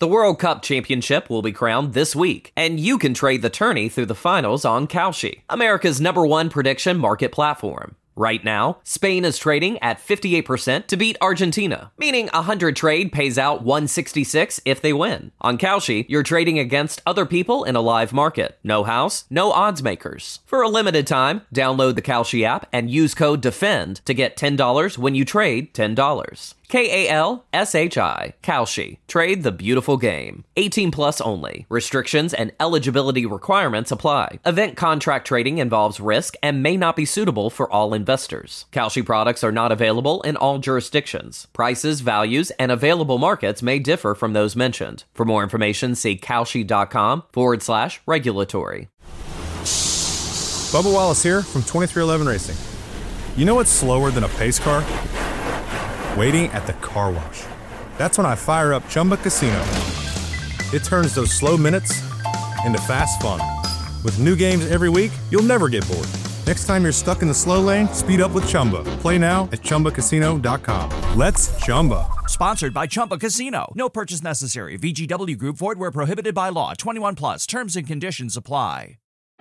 The World Cup Championship will be crowned this week, and you can trade the tourney through the finals on Kalshi, America's #1 prediction market platform. Right now, Spain is trading at 58% to beat Argentina, meaning 100 trade pays out 166 if they win. On Kalshi, you're trading against other people in a live market. No house, no odds makers. For a limited time, download the Kalshi app and use code DEFEND to get $10 when you trade $10. Kalshi. Kalshi. Trade the beautiful game. 18 plus only. Restrictions and eligibility requirements apply. Event contract trading involves risk and may not be suitable for all investors. Kalshi products are not available in all jurisdictions. Prices, values, and available markets may differ from those mentioned. For more information, see kalshi.com/regulatory. Bubba Wallace here from 2311 Racing. You know what's slower than a pace car? Waiting at the car wash. That's when I fire up Chumba Casino. It turns those slow minutes into fast fun. With new games every week, you'll never get bored. Next time you're stuck in the slow lane, speed up with Chumba. Play now at ChumbaCasino.com. Let's Chumba. Sponsored by Chumba Casino. No purchase necessary. VGW Group. Void where prohibited by law. 21 plus. Terms and conditions apply.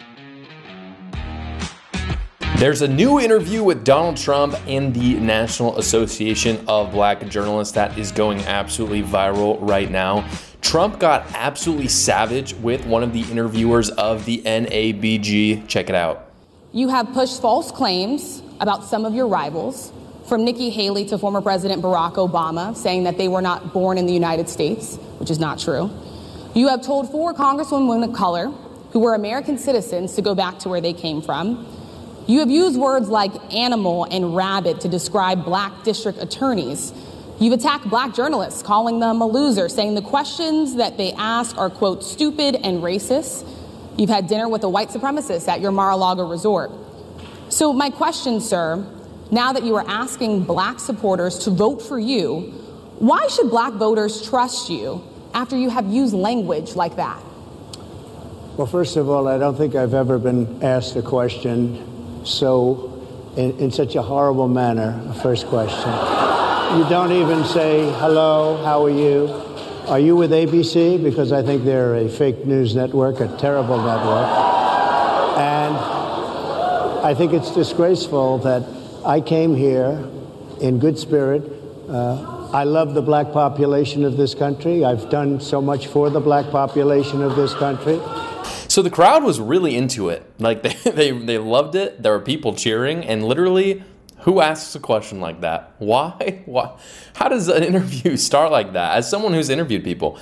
There's a new interview with Donald Trump and the National Association of Black Journalists that is going absolutely viral right now. Trump got absolutely savage with one of the interviewers of the NABG. Check it out. You have pushed false claims about some of your rivals, from Nikki Haley to former President Barack Obama, saying that they were not born in the United States, which is not true. You have told 4 congresswomen of color who were American citizens to go back to where they came from. You have used words like animal and rabid to describe black district attorneys. You've attacked black journalists, calling them a loser, saying the questions that they ask are, quote, stupid and racist. You've had dinner with a white supremacist at your Mar-a-Lago resort. So my question, sir, now that you are asking black supporters to vote for you, why should black voters trust you after you have used language like that? Well, first of all, I don't think I've ever been asked a question in such a horrible manner. First question. You don't even say, hello, how are you? Are you with ABC? Because I think they're a fake news network, a terrible network. And I think it's disgraceful that I came here in good spirit. I love the black population of this country. I've done so much for the black population of this country. So the crowd was really into it. Like they loved it. There were people cheering, and literally, who asks a question like that? Why? How does an interview start like that? As someone who's interviewed people,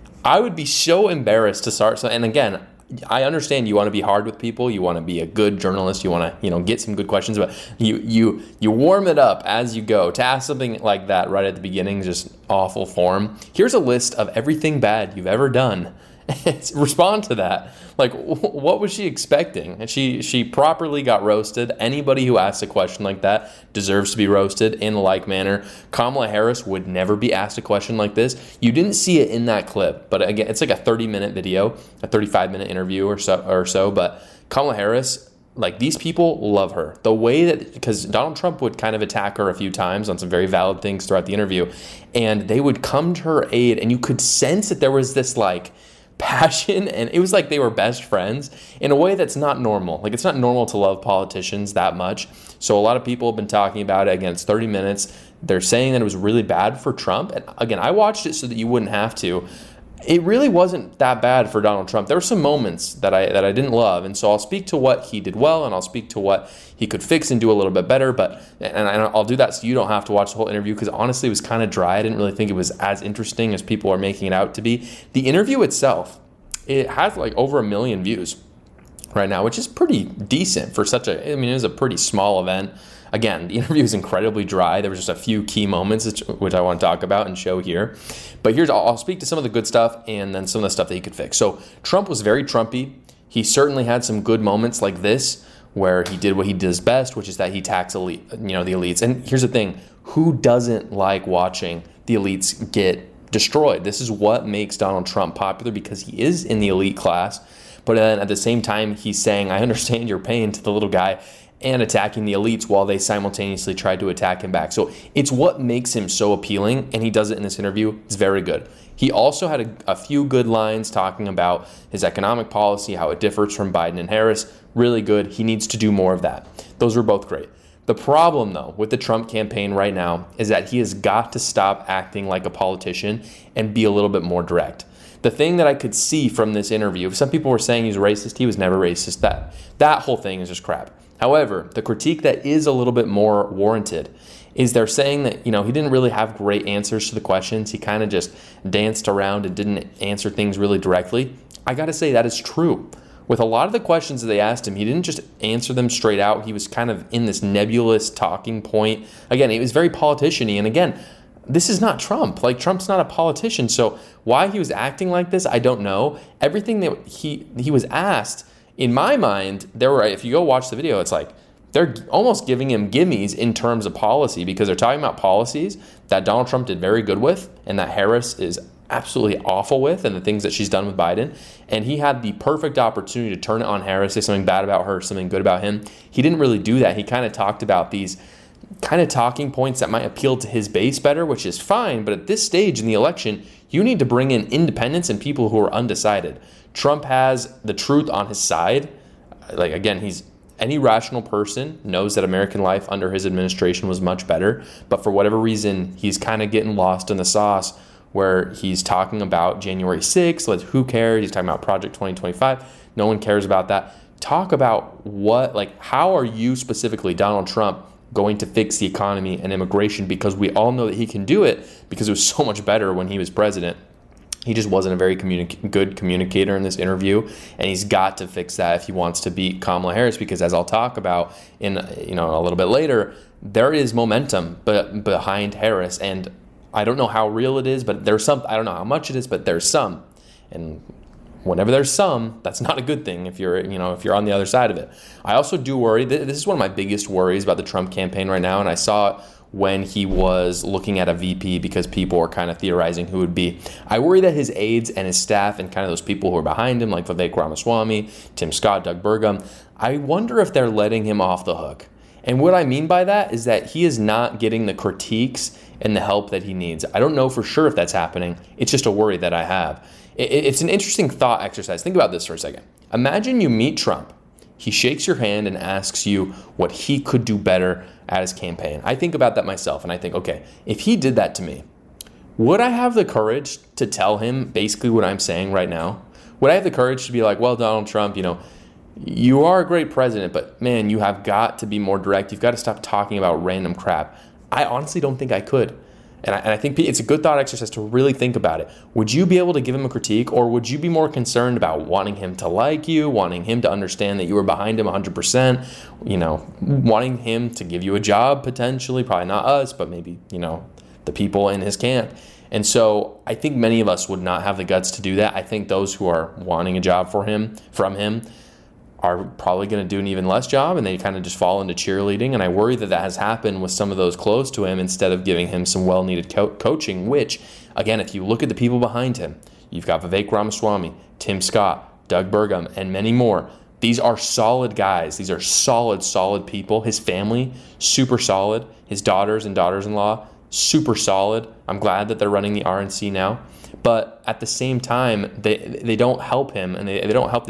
I would be so embarrassed to start. And again, I understand you want to be hard with people. You want to be a good journalist. You want to, get some good questions, but you warm it up as you go. To ask something like that right at the beginning is just awful form. Here's a list of everything bad you've ever done. Respond to that. Like, what was she expecting? And she properly got roasted. Anybody who asks a question like that deserves to be roasted in a like manner. Kamala Harris would never be asked a question like this. You didn't see it in that clip, but again, it's like a 30-minute video, a 35-minute interview or so. But Kamala Harris, like, these people love her. The way that, because Donald Trump would kind of attack her a few times on some very valid things throughout the interview, and they would come to her aid, and you could sense that there was this, like, passion, and it was like they were best friends in a way that's not normal. Like, it's not normal to love politicians that much. So a lot of people have been talking about it. Again, it's 30 minutes. They're saying that it was really bad for Trump. And again, I watched it so that you wouldn't have to. It really wasn't that bad for Donald Trump. There were some moments that I didn't love, and so I'll speak to what he did well, and I'll speak to what he could fix and do a little bit better. And I'll do that so you don't have to watch the whole interview, because honestly, it was kind of dry. I didn't really think it was as interesting as people are making it out to be. The interview itself, it has like over 1 million views right now, which is pretty decent for it was a pretty small event. Again, the interview is incredibly dry. There was just a few key moments which I want to talk about and show here. But I'll speak to some of the good stuff and then some of the stuff that he could fix. So Trump was very Trumpy. He certainly had some good moments like this where he did what he does best, which is that he attacks the elites. And here's the thing. Who doesn't like watching the elites get destroyed? This is what makes Donald Trump popular, because he is in the elite class. But then at the same time, he's saying, I understand your pain, to the little guy, and attacking the elites while they simultaneously tried to attack him back. So it's what makes him so appealing, and he does it in this interview. It's very good. He also had a few good lines talking about his economic policy, how it differs from Biden and Harris. Really good. He needs to do more of that. Those were both great. The problem, though, with the Trump campaign right now is that he has got to stop acting like a politician and be a little bit more direct. The thing that I could see from this interview, some people were saying he's racist. He was never racist. That whole thing is just crap. However, the critique that is a little bit more warranted is they're saying that, he didn't really have great answers to the questions. He kind of just danced around and didn't answer things really directly. I got to say that is true. With a lot of the questions that they asked him, he didn't just answer them straight out. He was kind of in this nebulous talking point. Again, it was very politician-y. And again, this is not Trump. Like, Trump's not a politician. So why he was acting like this, I don't know. Everything that he was asked, in my mind, if you go watch the video, it's like they're almost giving him gimmies in terms of policy, because they're talking about policies that Donald Trump did very good with and that Harris is absolutely awful with, and the things that she's done with Biden. And he had the perfect opportunity to turn it on Harris, say something bad about her, something good about him. He didn't really do that. He kind of talked about these kind of talking points that might appeal to his base better, which is fine. But at this stage in the election, you need to bring in independents and people who are undecided. Trump has the truth on his side. Like, again, any rational person knows that American life under his administration was much better. But for whatever reason, he's kind of getting lost in the sauce, where he's talking about January 6th. Who cares? He's talking about Project 2025. No one cares about that. Talk about how are you specifically, Donald Trump, going to fix the economy and immigration? Because we all know that he can do it, because it was so much better when he was president. He just wasn't a very good communicator in this interview, and he's got to fix that if he wants to beat Kamala Harris, because as I'll talk about in a little bit later, there is momentum behind Harris, and I don't know how real it is, but there's some. I don't know how much it is, but there's some. And whenever there's some, that's not a good thing if you're on the other side of it. I also do worry. This is one of my biggest worries about the Trump campaign right now, and I saw it when he was looking at a VP, because people were kind of theorizing who would be. I worry that his aides and his staff and kind of those people who are behind him, like Vivek Ramaswamy, Tim Scott, Doug Burgum, I wonder if they're letting him off the hook. And what I mean by that is that he is not getting the critiques and the help that he needs. I don't know for sure if that's happening. It's just a worry that I have. It's an interesting thought exercise. Think about this for a second. Imagine you meet Trump. He shakes your hand and asks you what he could do better at his campaign. I think about that myself, and I think, okay, if he did that to me, would I have the courage to tell him basically what I'm saying right now? Would I have the courage to be like, well, Donald Trump, you are a great president, but man, you have got to be more direct. You've got to stop talking about random crap. I honestly don't think I could. And I think it's a good thought exercise to really think about it. Would you be able to give him a critique, or would you be more concerned about wanting him to like you, wanting him to understand that you were behind him 100%, wanting him to give you a job potentially, probably not us, but maybe, the people in his camp. And so I think many of us would not have the guts to do that. I think those who are wanting a job from him, are probably going to do an even less job, and they kind of just fall into cheerleading. And I worry that has happened with some of those close to him, instead of giving him some well-needed coaching, which, again, if you look at the people behind him, you've got Vivek Ramaswamy, Tim Scott, Doug Burgum, and many more. These are solid guys. These are solid people. His family, super solid. His daughters and daughters-in-law, super solid. I'm glad that they're running the RNC now. But at the same time, they don't help him, and they don't help the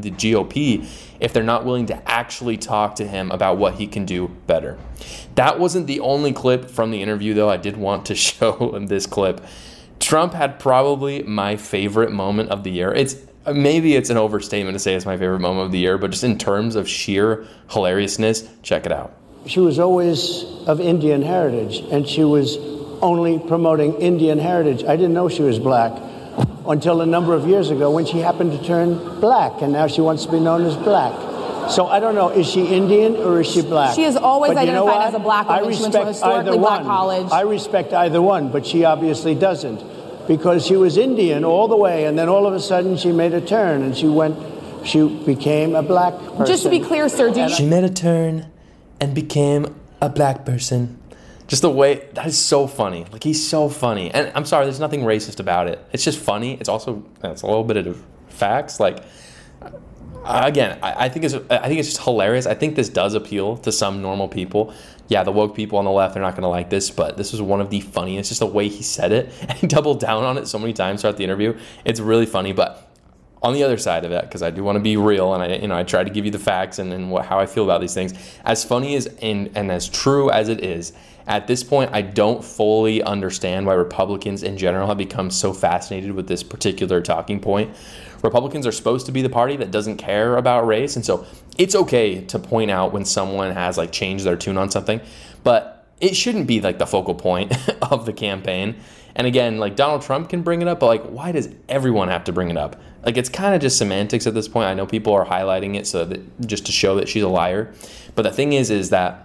GOP if they're not willing to actually talk to him about what he can do better. That wasn't the only clip from the interview, though. I did want to show this clip. Trump had probably my favorite moment of the year. Maybe it's an overstatement to say it's my favorite moment of the year, but just in terms of sheer hilariousness, check it out. She was always of Indian heritage, and she was only promoting Indian heritage. I didn't know she was black until a number of years ago, when she happened to turn black, and now she wants to be known as black. So I don't know, is she Indian or is she black? She has always identified as a black woman. She went to a historically black college. I respect either one, but she obviously doesn't, because she was Indian all the way, and then all of a sudden she made a turn, and she became a black person. Just to be clear, sir, she made a turn and became a black person. Just the way, that is so funny. Like, he's so funny. And I'm sorry, there's nothing racist about it. It's just funny. It's a little bit of facts. Like, again, I think it's just hilarious. I think this does appeal to some normal people. yeah, the woke people on the left, they're not going to like this, but this was one of the funniest, just the way he said it, and he doubled down on it so many times throughout the interview. It's really funny, but on the other side of it, because I do want to be real, and I try to give you the facts and how I feel about these things. As funny as and as true as it is, at this point, I don't fully understand why Republicans in general have become so fascinated with this particular talking point. Republicans are supposed to be the party that doesn't care about race, and so it's okay to point out when someone has like changed their tune on something, but it shouldn't be like the focal point of the campaign. And again, like Donald Trump can bring it up, but like, why does everyone have to bring it up? Like, it's kind of just semantics at this point. I know people are highlighting it so that just to show that she's a liar, but the thing is that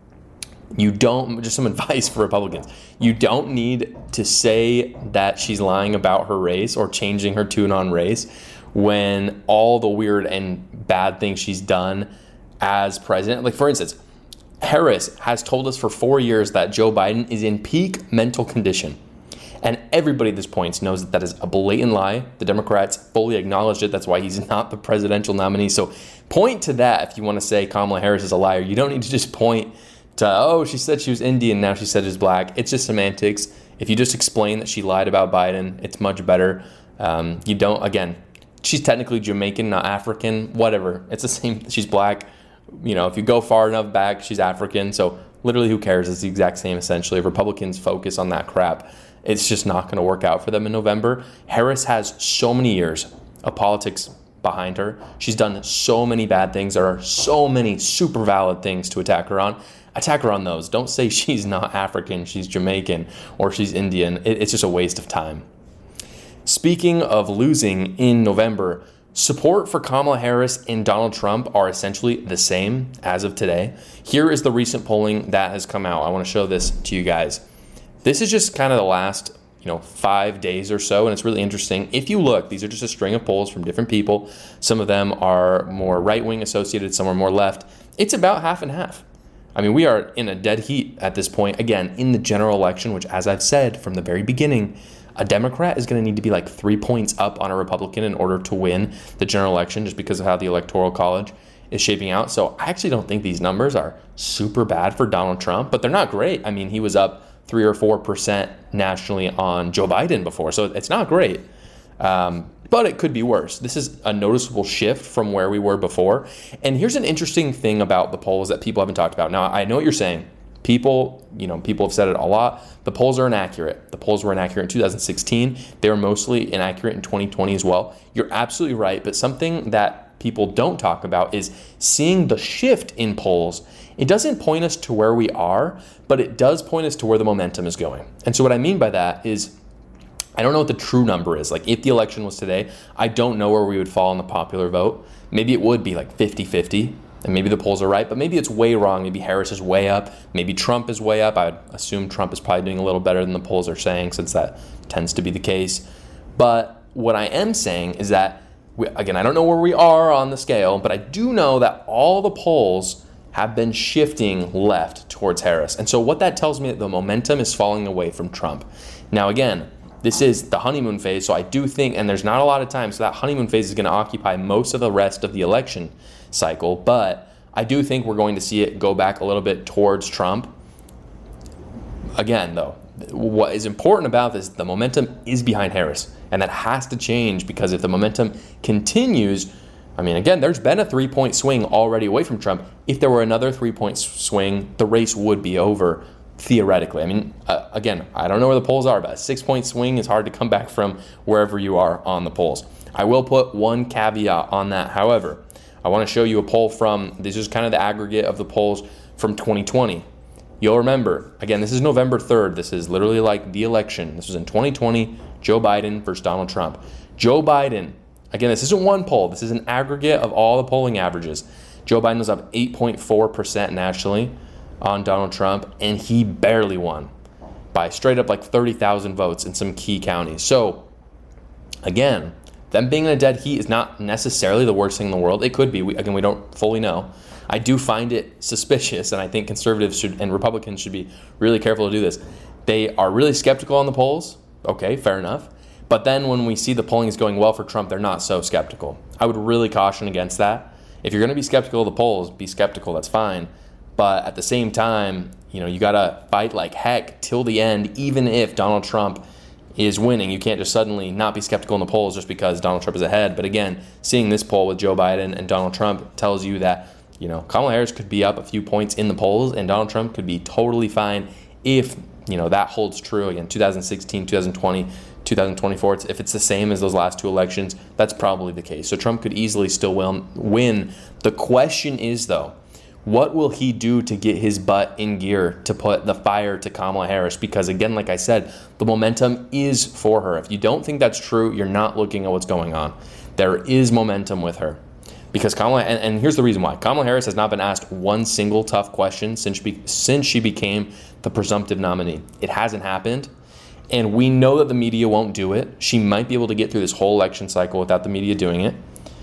you don't, just some advice for Republicans, you don't need to say that she's lying about her race or changing her tune on race when all the weird and bad things she's done as president. Like, for instance, Harris has told us for 4 years that Joe Biden is in peak mental condition. And everybody at this point knows that that is a blatant lie. The Democrats fully acknowledged it. That's why he's not the presidential nominee. So point to that if you want to say Kamala Harris is a liar. You don't need to just point to, oh, she said she was Indian, now she said she's black. It's just semantics. If you just explain that she lied about Biden, it's much better. You don't, again, she's technically Jamaican, not African, whatever. It's the same, she's black. You know, if you go far enough back, she's African. So literally who cares? It's the exact same essentially. If Republicans focus on that crap, it's just not going to work out for them in November. Harris has so many years of politics behind her. She's done so many bad things. There are so many super valid things to attack her on. Attack her on those. Don't say she's not African, she's Jamaican, or she's Indian. It's just a waste of time. Speaking of losing in November, support for Kamala Harris and Donald Trump are essentially the same as of today. Here is the recent polling that has come out. I want to show this to you guys. This is just kind of the last 5 days or so, and it's really interesting. If you look, these are just a string of polls from different people. Some of them are more right-wing associated, some are more left. It's about half and half. I mean, we are in a dead heat at this point, again, in the general election, which, as I've said from the very beginning, a Democrat is going to need to be like 3 points up on a Republican in order to win the general election just because of how the Electoral College is shaping out. So I actually don't think these numbers are super bad for Donald Trump, but they're not great. I mean, he was up 3 or 4% nationally on Joe Biden before, so it's not great. But it could be worse. This is a noticeable shift from where we were before. And here's an interesting thing about the polls that people haven't talked about. Now, I know what you're saying. People have said it a lot. The polls are inaccurate. The polls were inaccurate in 2016. They were mostly inaccurate in 2020 as well. You're absolutely right. But something that people don't talk about is seeing the shift in polls. It doesn't point us to where we are, but it does point us to where the momentum is going. And so what I mean by that is, I don't know what the true number is. Like, if the election was today, I don't know where we would fall in the popular vote. Maybe it would be like 50-50, and maybe the polls are right, but maybe it's way wrong. Maybe Harris is way up. Maybe Trump is way up. I would assume Trump is probably doing a little better than the polls are saying, since that tends to be the case. But what I am saying is that, again, I don't know where we are on the scale, but I do know that all the polls have been shifting left towards Harris. And so what that tells me, that the momentum is falling away from Trump. Now, again, this is the honeymoon phase, so I do think, and there's not a lot of time, so that honeymoon phase is going to occupy most of the rest of the election cycle, but I do think we're going to see it go back a little bit towards Trump. Again, though, what is important about this, the momentum is behind Harris, and that has to change, because if the momentum continues, I mean, again, there's been a 3-point swing already away from Trump. If there were another 3-point swing, the race would be over. Theoretically. I mean, again, I don't know where the polls are, but a 6-point swing is hard to come back from wherever you are on the polls. I will put one caveat on that. However, I want to show you a poll from, this is kind of the aggregate of the polls from 2020. You'll remember, again, this is November 3rd. This is literally like the election. This was in 2020, Joe Biden versus Donald Trump. Joe Biden, again, this isn't one poll. This is an aggregate of all the polling averages. Joe Biden was up 8.4% nationally on Donald Trump, and he barely won by straight up like 30,000 votes in some key counties. So again, them being in a dead heat is not necessarily the worst thing in the world. It could be. We don't fully know. I do find it suspicious, and I think conservatives and Republicans should be really careful to do this. They are really skeptical on the polls. Okay, fair enough. But then when we see the polling is going well for Trump, they're not so skeptical. I would really caution against that. If you're going to be skeptical of the polls, be skeptical. That's fine. But at the same time, you got to fight like heck till the end, even if Donald Trump is winning. You can't just suddenly not be skeptical in the polls just because Donald Trump is ahead. But again, seeing this poll with Joe Biden and Donald Trump tells you that, Kamala Harris could be up a few points in the polls and Donald Trump could be totally fine if, that holds true. Again, 2016, 2020, 2024, if it's the same as those last two elections, that's probably the case. So Trump could easily still win. The question is, though, what will he do to get his butt in gear to put the fire to Kamala Harris? Because again, like I said, the momentum is for her. If you don't think that's true, you're not looking at what's going on. There is momentum with her. Because Kamala, and here's the reason why. Kamala Harris has not been asked one single tough question since she became the presumptive nominee. It hasn't happened. And we know that the media won't do it. She might be able to get through this whole election cycle without the media doing it.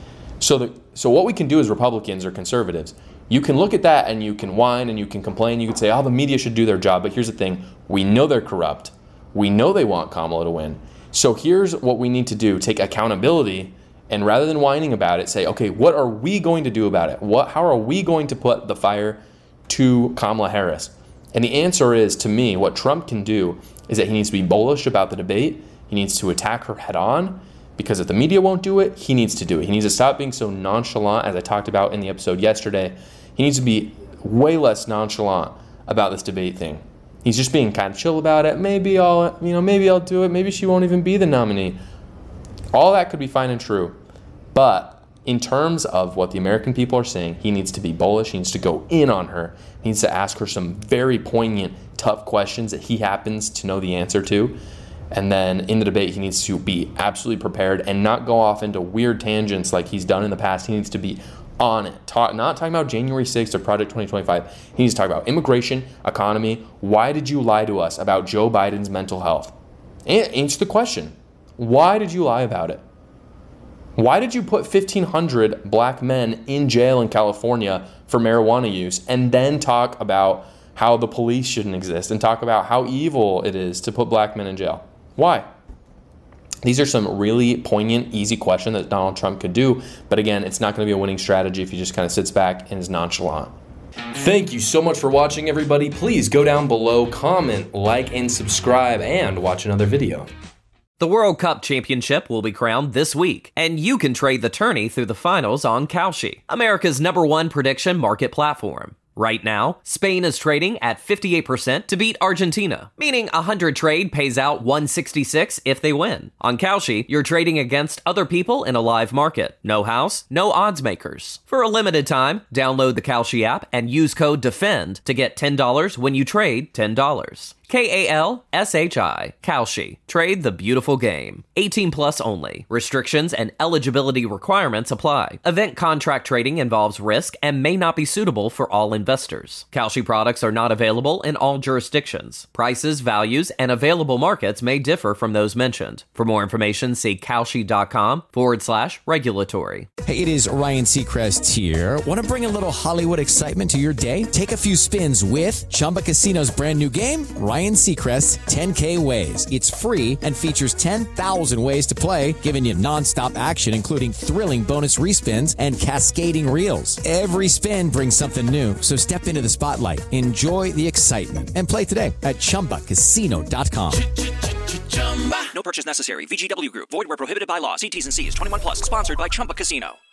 So what we can do as Republicans or conservatives, you can look at that and you can whine and you can complain. You can say, the media should do their job. But here's the thing. We know they're corrupt. We know they want Kamala to win. So here's what we need to do. Take accountability. And rather than whining about it, say, okay, what are we going to do about it? How are we going to put the fire to Kamala Harris? And the answer is, to me, what Trump can do is that he needs to be bullish about the debate. He needs to attack her head on, because if the media won't do it, he needs to do it. He needs to stop being so nonchalant, as I talked about in the episode yesterday. He needs to be way less nonchalant about this debate thing. He's just being kind of chill about it. Maybe I'll do it. Maybe she won't even be the nominee. All that could be fine and true. But in terms of what the American people are saying, he needs to be bullish. He needs to go in on her. He needs to ask her some very poignant, tough questions that he happens to know the answer to. And then in the debate, he needs to be absolutely prepared and not go off into weird tangents like he's done in the past. He needs to be on it. Not talking about January 6th or Project 2025. He needs to talk about immigration, economy. Why did you lie to us about Joe Biden's mental health? Answer the question. Why did you lie about it? Why did you put 1,500 black men in jail in California for marijuana use and then talk about how the police shouldn't exist and talk about how evil it is to put black men in jail? Why? These are some really poignant, easy questions that Donald Trump could do. But again, it's not going to be a winning strategy if he just kind of sits back and is nonchalant. Thank you so much for watching, everybody. Please go down below, comment, like, and subscribe, and watch another video. The World Cup Championship will be crowned this week, and you can trade the tourney through the finals on Kalshi, America's #1 prediction market platform. Right now, Spain is trading at 58% to beat Argentina, meaning 100 trade pays out 166 if they win. On Kalshi, you're trading against other people in a live market. No house, no odds makers. For a limited time, download the Kalshi app and use code DEFEND to get $10 when you trade $10. Kalshi. Kalshi. Trade the beautiful game. 18 plus only. Restrictions and eligibility requirements apply. Event contract trading involves risk and may not be suitable for all investors. Kalshi products are not available in all jurisdictions. Prices, values, and available markets may differ from those mentioned. For more information, see Kalshi.com/regulatory. Hey, it is Ryan Seacrest here. Want to bring a little Hollywood excitement to your day? Take a few spins with Chumba Casino's brand new game, Ryan Seacrest's 10K Ways. It's free and features 10,000 ways to play, giving you nonstop action, including thrilling bonus respins and cascading reels. Every spin brings something new, so step into the spotlight, enjoy the excitement, and play today at ChumbaCasino.com. No purchase necessary. VGW Group. Void where prohibited by law. See T's and C's. 21 plus. Sponsored by Chumba Casino.